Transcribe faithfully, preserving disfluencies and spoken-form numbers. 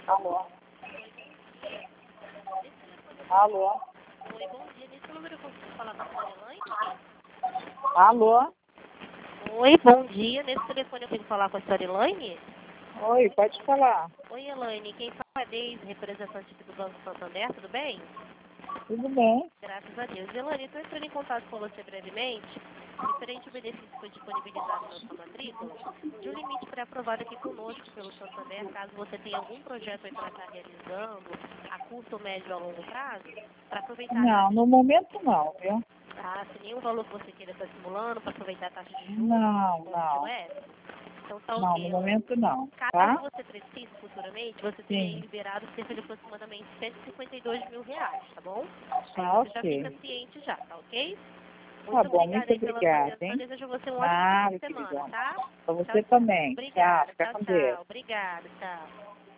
Alô? Alô? Oi, bom dia. Nesse número eu consigo falar com a senhora Elaine? Alô? Oi, bom dia. Nesse telefone eu consigo falar com a senhora Elaine? Oi, pode falar. Oi, Elaine. Quem fala é Deise, representante aqui do Banco Santander, tudo bem? Tudo bem? Graças a Deus. Elaine, estou entrando em contato com você brevemente, referente ao benefício que foi disponibilizado na sua matrícula, de um limite pré-aprovado aqui conosco pelo Santander, caso você tenha algum projeto aí para estar realizando, a curto, médio ou a longo prazo, para aproveitar a Não, taxa no momento não, viu? Ah, se nenhum valor que você queira estar simulando para aproveitar a taxa de juros, Não, ponto de não. U S, então tá Não, ok, no Elaine. momento não, Caso tá? você precise futuramente, você tem aí Sim. liberado cerca de aproximadamente cento e cinquenta e dois mil reais, tá bom? Aí Tá você já fica ok. ciente já, tá ok? Tá Muito bom, obrigada muito aí pela sua obrigada, atenção. hein? Desejo a você um ótimo final de Nada, semana, queridona. tá? Pra Tchau, você tchau. também. Tchau, Obrigada. fica Tchau, com Deus. tchau. Obrigada. Tchau.